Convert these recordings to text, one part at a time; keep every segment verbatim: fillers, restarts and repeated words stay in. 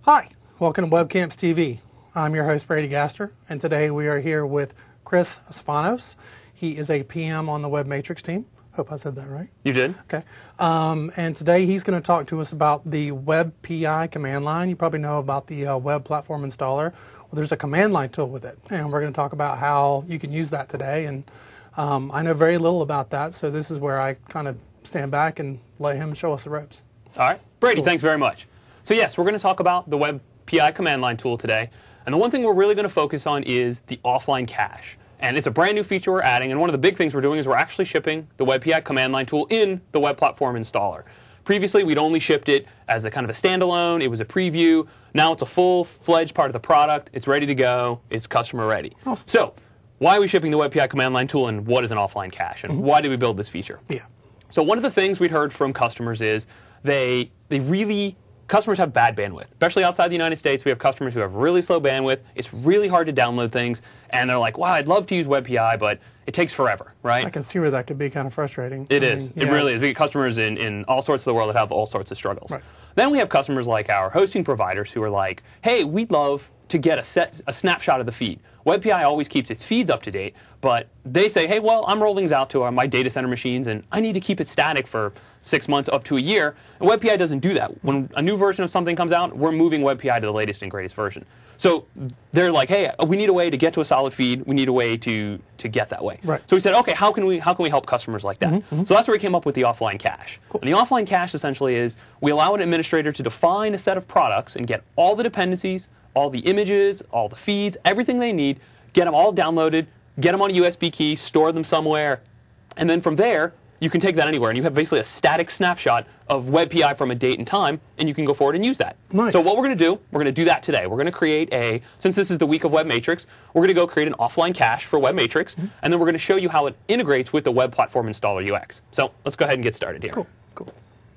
Hi, welcome to WebCamps T V. I'm your host Brady Gaster, and today we are here with Chris Spanos. He is a P M on the WebMatrix team. Hope I said that right. You did. Okay. Um, and today he's going to talk to us about the Web P I command line. You probably know about the uh, Web Platform Installer. Well, there's a command line tool with it, and we're going to talk about how you can use that today. And um, I know very little about that, so this is where I kind of stand back and let him show us the ropes. All right. Brady, Cool. Thanks very much. So yes, we're going to talk about the Web P I command line tool today. And the one thing we're really going to focus on is the offline cache. And it's a brand new feature we're adding. And one of the big things we're doing is we're actually shipping the Web P I command line tool in the Web Platform Installer. Previously, we'd only shipped it as a kind of a standalone. It was a preview. Now it's a full-fledged part of the product. It's ready to go. It's customer ready. Awesome. So why are we shipping the Web P I command line tool, and what is an offline cache? And mm-hmm. why did we build this feature? Yeah. So one of the things we'd heard from customers is they they really customers have bad bandwidth, especially outside the United States. We have customers who have really slow bandwidth. It's really hard to download things, and they're like, "Wow, I'd love to use Web P I, but it takes forever." Right? I can see where that could be kind of frustrating. It I is. mean, It yeah. really is. We get customers in in all sorts of the world that have all sorts of struggles. Right. Then we have customers like our hosting providers who are like, "Hey, we'd love to get a set a snapshot of the feed." Web P I always keeps its feeds up to date, but they say, "Hey, well, I'm rolling these out to my data center machines, and I need to keep it static for six months up to a year." And Web P I doesn't do that. When a new version of something comes out, we're moving Web P I to the latest and greatest version. So they're like, "Hey, we need a way to get to a solid feed. We need a way to to get that way." Right. So we said, "Okay, how can we how can we help customers like that?" Mm-hmm, mm-hmm. So that's where we came up with the offline cache. Cool. And the offline cache essentially is we allow an administrator to define a set of products and get all the dependencies, all the images, all the feeds, everything they need, get them all downloaded, get them on a U S B key, store them somewhere, and then from there, you can take that anywhere, and you have basically a static snapshot of Web P I from a date and time, and you can go forward and use that. Nice. So what we're going to do, we're going to do that today. We're going to create a, since this is the week of WebMatrix, we're going to go create an offline cache for WebMatrix, mm-hmm. and then we're going to show you how it integrates with the Web Platform Installer U X. So let's go ahead and get started here. Cool. Cool.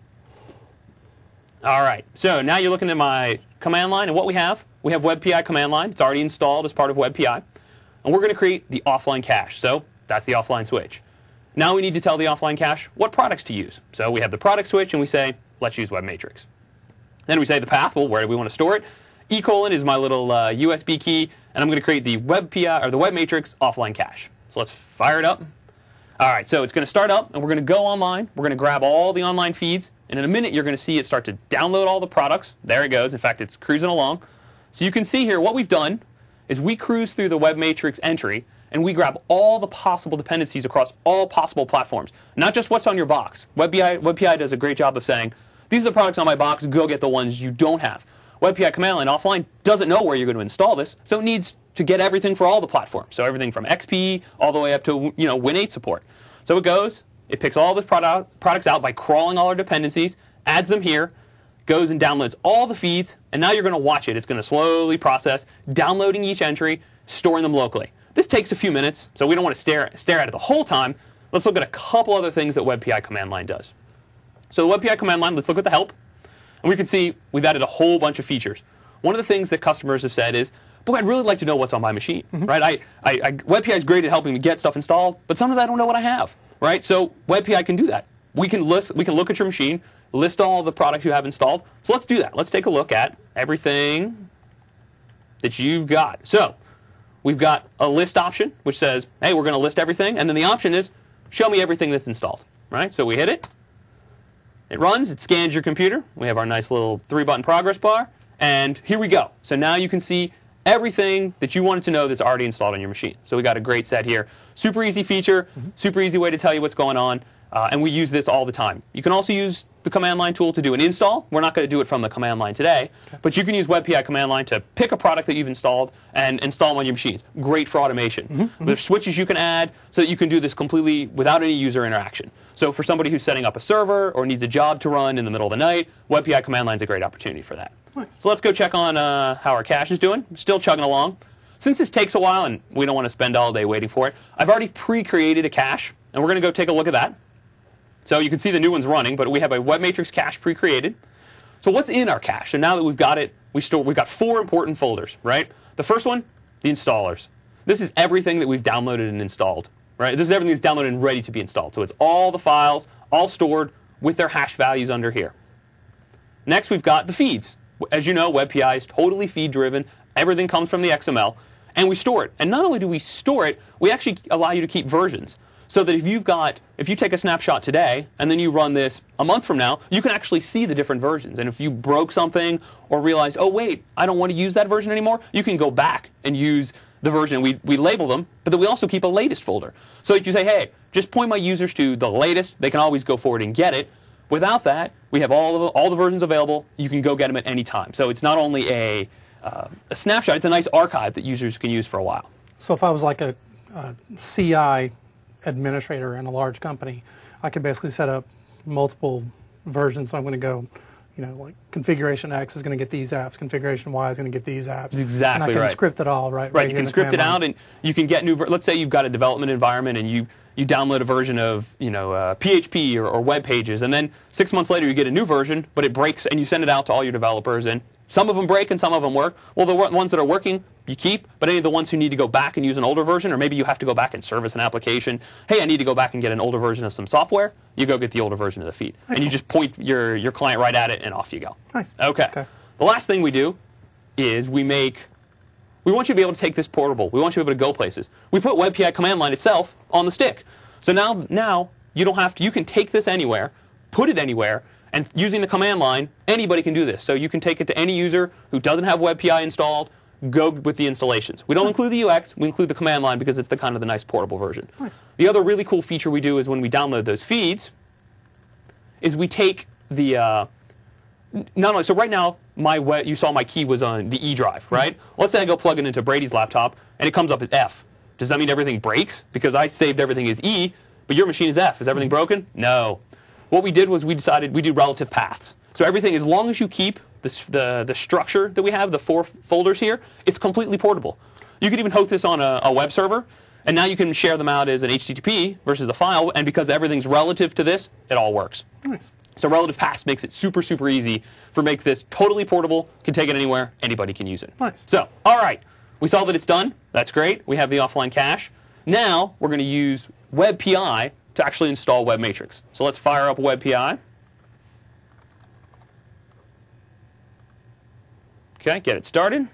All right. So now you're looking at my command line, and what we have, we have Web P I command line. It's already installed as part of Web P I. And we're going to create the offline cache. So that's the offline switch. Now we need to tell the offline cache what products to use. So we have the product switch, and we say, let's use WebMatrix. Then we say the path. Well, where do we want to store it? E colon is my little uh, U S B key, and I'm going to create the Web P I or the WebMatrix offline cache. So let's fire it up. All right. So it's going to start up, and we're going to go online. We're going to grab all the online feeds, and in a minute you're going to see it start to download all the products. There it goes. In fact, it's cruising along. So you can see here what we've done is we cruise through the WebMatrix entry, and we grab all the possible dependencies across all possible platforms, not just what's on your box. Web P I, Web P I does a great job of saying, these are the products on my box, go get the ones you don't have. Web P I command line offline doesn't know where you're going to install this, so it needs to get everything for all the platforms. So everything from X P all the way up to you know Win eight support. So it goes, it picks all the product, products out by crawling all our dependencies, adds them here, goes and downloads all the feeds, and now you're going to watch it. It's going to slowly process, downloading each entry, storing them locally. This takes a few minutes, so we don't want to stare, stare at it the whole time. Let's look at a couple other things that Web P I command line does. So the Web P I command line, let's look at the help. And we can see we've added a whole bunch of features. One of the things that customers have said is, boy, I'd really like to know what's on my machine. Mm-hmm. Right? I, I, I, Web P I is great at helping me get stuff installed, but sometimes I don't know what I have. Right? So Web P I can do that. We can list, we can look at your machine, list all the products you have installed. So let's do that. Let's take a look at everything that you've got. So we've got a list option, which says, hey, we're going to list everything. And then the option is, show me everything that's installed. Right? So we hit it. It runs. It scans your computer. We have our nice little three-button progress bar. And here we go. So now you can see everything that you wanted to know that's already installed on your machine. So we got a great set here. Super easy feature, mm-hmm. super easy way to tell you what's going on. Uh, and we use this all the time. You can also use the command line tool to do an install. We're not going to do it from the command line today, okay. but you can use Web P I command line to pick a product that you've installed and install them on your machines. Great for automation. Mm-hmm, mm-hmm. There's switches you can add so that you can do this completely without any user interaction. So for somebody who's setting up a server or needs a job to run in the middle of the night, Web P I command line is a great opportunity for that. Nice. So let's go check on uh, how our cache is doing. Still chugging along. Since this takes a while and we don't want to spend all day waiting for it, I've already pre-created a cache, and we're going to go take a look at that. So you can see the new one's running, but we have a WebMatrix cache pre-created. So what's in our cache? So now that we've got it, we store, we've got four important folders, right? The first one, the installers. This is everything that we've downloaded and installed, right? This is everything that's downloaded and ready to be installed. So it's all the files, all stored with their hash values under here. Next, we've got the feeds. As you know, WebPI is totally feed-driven. Everything comes from the X M L, and we store it. And not only do we store it, we actually allow you to keep versions. So that if you've got, if you take a snapshot today, and then you run this a month from now, you can actually see the different versions. And if you broke something or realized, oh wait, I don't want to use that version anymore, you can go back and use the version. We, we label them, but then we also keep a latest folder. So if you say, hey, just point my users to the latest, they can always go forward and get it. Without that, we have all, of, all the versions available. You can go get them at any time. So it's not only a, uh, a snapshot, it's a nice archive that users can use for a while. So if I was like a, a C I administrator in a large company, I could basically set up multiple versions. So I'm going to go, you know, like configuration X is going to get these apps, configuration Y is going to get these apps. That's exactly right. And I can right. script it all, right? Right, right you can script it out, and you can get new, let's say you've got a development environment and you, you download a version of, you know, uh, P H P or, or web pages, and then six months later you get a new version, but it breaks, and you send it out to all your developers, and some of them break and some of them work. Well, the ones that are working, you keep, but any of the ones who need to go back and use an older version, or maybe you have to go back and service an application, hey, I need to go back and get an older version of some software, you go get the older version of the feed. Excellent. And you just point your, your client right at it, and off you go. Nice. Okay. okay. The last thing we do is we make, we want you to be able to take this portable. We want you to be able to go places. We put WebPI command line itself on the stick. So now, now you don't have to, you can take this anywhere, put it anywhere, and using the command line, anybody can do this. So you can take it to any user who doesn't have WebPI installed, go with the installations. We don't nice. include the U X, we include the command line because it's the kind of the nice portable version. Nice. The other really cool feature we do is when we download those feeds, is we take the, uh, not only, so right now, my web, you saw my key was on the E drive, right? Mm-hmm. Let's say I go plug it into Brady's laptop, and it comes up as F. Does that mean everything breaks? Because I saved everything as E, but your machine is F. Is everything broken? No. What we did was we decided we do relative paths. So everything, as long as you keep the, the, the structure that we have, the four folders here, it's completely portable. You can even host this on a, a web server, and now you can share them out as an H T T P versus a file, and because everything's relative to this, it all works. Nice. So relative paths makes it super, super easy for make this totally portable, can take it anywhere, anybody can use it. Nice. So, all right, we saw that it's done. That's great. We have the offline cache. Now we're going to use WebPI to actually install WebMatrix. So let's fire up WebPI. Okay, get it started.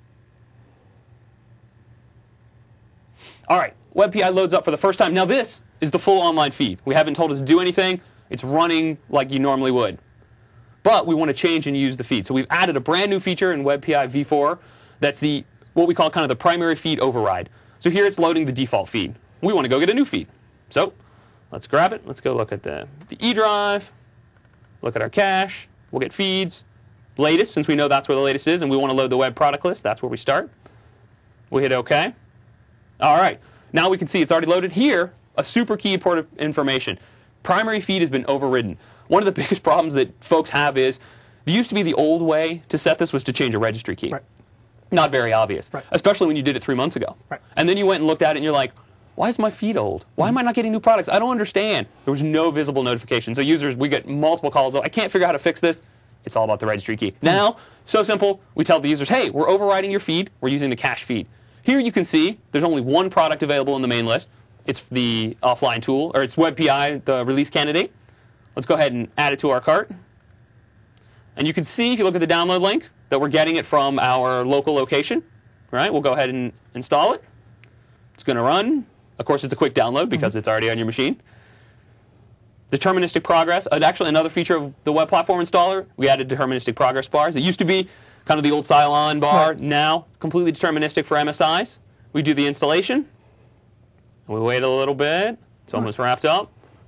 All right, WebPI loads up for the first time. Now this is the full online feed. We haven't told it to do anything. It's running like you normally would. But we want to change and use the feed. So we've added a brand new feature in WebPI v four that's the what we call kind of the primary feed override. So here it's loading the default feed. We want to go get a new feed. So let's grab it. Let's go look at the, the E drive, look at our cache. We'll get feeds. Latest, since we know that's where the latest is, and we want to load the web product list, that's where we start. We hit OK. All right. Now we can see it's already loaded. Here, a super key important information. Primary feed has been overridden. One of the biggest problems that folks have is, it used to be the old way to set this was to change a registry key. Right. Not very obvious, right. especially when you did it three months ago. Right. And then you went and looked at it and you're like, why is my feed old? Why am I not getting new products? I don't understand. There was no visible notification. So users, we get multiple calls. I can't figure out how to fix this. It's all about the registry key. Now, so simple, we tell the users, hey, we're overriding your feed. We're using the cache feed. Here you can see there's only one product available in the main list. It's the offline tool, or it's WebPI, the release candidate. Let's go ahead and add it to our cart. And you can see, if you look at the download link, that we're getting it from our local location. Right? We'll go ahead and install it. It's going to run. Of course, it's a quick download because mm-hmm. it's already on your machine. Deterministic progress. Uh, actually, another feature of the web platform installer, we added deterministic progress bars. It used to be kind of the old Cylon bar. Right. Now, completely deterministic for M S Is. We do the installation. We wait a little bit. It's nice. Almost wrapped up.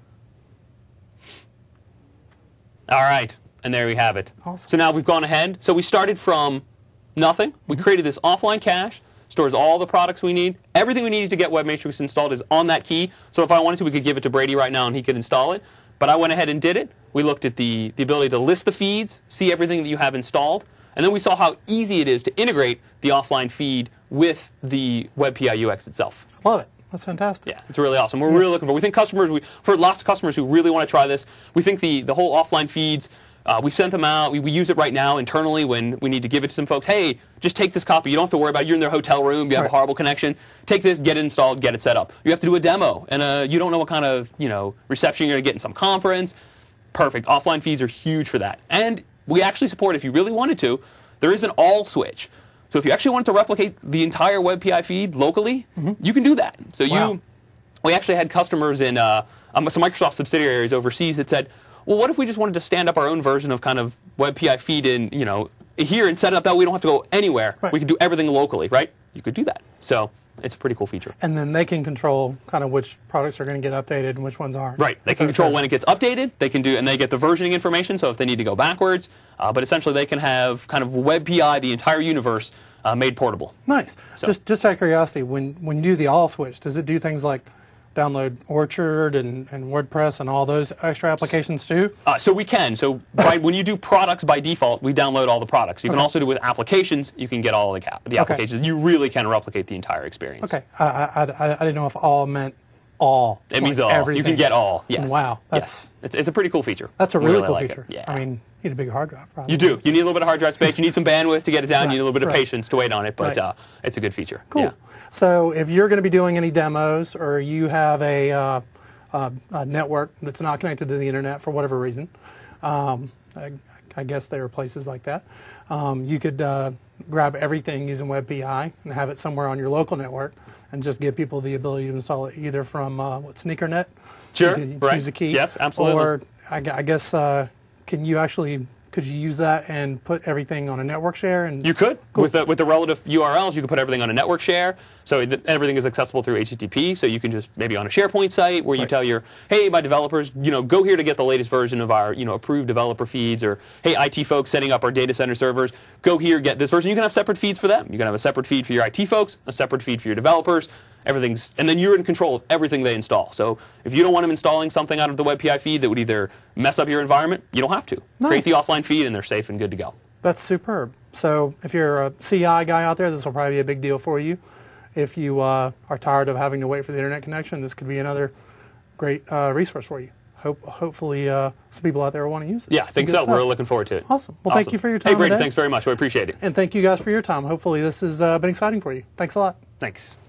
All right. And there we have it. Awesome. So now we've gone ahead. So we started from nothing. We created this offline cache. Stores all the products we need. Everything we needed to get WebMatrix installed is on that key. So if I wanted to, we could give it to Brady right now and he could install it. But I went ahead and did it. We looked at the, the ability to list the feeds, see everything that you have installed, and then we saw how easy it is to integrate the offline feed with the WebPI U X itself. Love it. That's fantastic. Yeah, it's really awesome. We're yeah. really looking for We think customers, we, for lots of customers who really want to try this, we think the, the whole offline feeds, Uh, we sent them out. We, we use it right now internally when we need to give it to some folks. Hey, just take this copy. You don't have to worry about it. You're in their hotel room. You have right. a horrible connection. Take this, get it installed, get it set up. You have to do a demo, and uh, you don't know what kind of you know reception you're going to get in some conference. Perfect. Offline feeds are huge for that. And we actually support, if you really wanted to, there is an all switch. So if you actually wanted to replicate the entire WebPI feed locally, mm-hmm. you can do that. So wow. you, we actually had customers in uh, um, some Microsoft subsidiaries overseas that said, well, what if we just wanted to stand up our own version of kind of WebPI feed in, you know, here and set it up that way we don't have to go anywhere. Right. We can do everything locally, right? You could do that. So it's a pretty cool feature. And then they can control kind of which products are going to get updated and which ones aren't. Right. They That's can control fair. when it gets updated. They can do, and they get the versioning information. So if they need to go backwards, uh, but essentially they can have kind of WebPI, the entire universe, uh, made portable. Nice. So. Just just out of curiosity, when when you do the all switch, does it do things like download Orchard and, and WordPress and all those extra applications too? Uh, so we can. So by, when you do products by default, we download all the products. You okay. can also do with applications. You can get all the, cap the applications. Okay. You really can replicate the entire experience. Okay. I, I, I, I didn't know if all meant all. It means like all. Everything. You can get all. Yes. Wow. That's yes. it's, it's a pretty cool feature. That's a really, really cool like feature. It. Yeah. I mean, you need a big hard drive. Probably. You do. You need a little bit of hard drive space. You need some bandwidth to get it down. Right. You need a little bit of right. patience to wait on it. But right. uh, it's a good feature. Cool. Yeah. So if you're going to be doing any demos, or you have a, uh, a, a network that's not connected to the internet for whatever reason, um, I, I guess there are places like that, um, you could uh, grab everything using WebPI and have it somewhere on your local network, and just give people the ability to install it either from uh, what, SneakerNet. Sure. You could right. use a key. Yes, absolutely. Or I, I guess uh, can you actually? Could you use that and put everything on a network share? And you could. cool. With, the, with the relative U R Ls, you could put everything on a network share. So it, everything is accessible through H T T P. So you can just, maybe on a SharePoint site where you right. tell your, hey, my developers, you know, go here to get the latest version of our, you know, approved developer feeds. Or, hey, I T folks setting up our data center servers, go here, get this version. You can have separate feeds for them. You can have a separate feed for your I T folks, a separate feed for your developers. Everything's, and then you're in control of everything they install. So if you don't want them installing something out of the WebPI feed that would either mess up your environment, you don't have to. Nice. Create the offline feed and they're safe and good to go. That's superb. So if you're a C I guy out there, this will probably be a big deal for you. If you uh, are tired of having to wait for the internet connection, this could be another great uh, resource for you. Hope, hopefully uh, some people out there will want to use it. Yeah, I think so. Stuff. We're looking forward to it. Awesome. Well, awesome. thank you for your time Hey, Brady, today. thanks very much. We appreciate it. And thank you guys for your time. Hopefully this has uh, been exciting for you. Thanks a lot. Thanks.